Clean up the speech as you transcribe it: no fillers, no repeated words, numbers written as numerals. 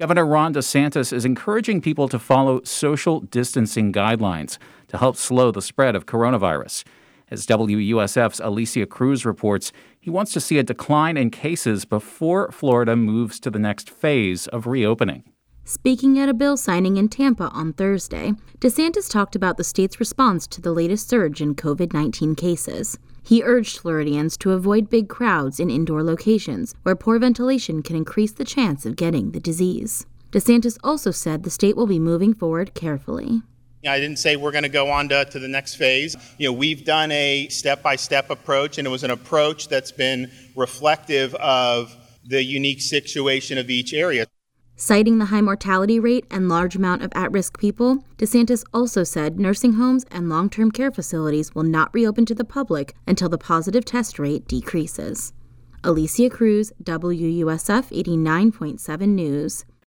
Governor Ron DeSantis is encouraging people to follow social distancing guidelines to help slow the spread of coronavirus. As WUSF's Alicia Cruz reports, he wants to see a decline in cases before Florida moves to the next phase of reopening. Speaking at a bill signing in Tampa on Thursday, DeSantis talked about the state's response to the latest surge in COVID-19 cases. He urged Floridians to avoid big crowds in indoor locations where poor ventilation can increase the chance of getting the disease. DeSantis also said the state will be moving forward carefully. I didn't say we're going to go on to the next phase. We've done a step-by-step approach, and it was an approach that's been reflective of the unique situation of each area. Citing the high mortality rate and large amount of at-risk people, DeSantis also said nursing homes and long-term care facilities will not reopen to the public until the positive test rate decreases. Alicia Cruz, WUSF 89.7 News.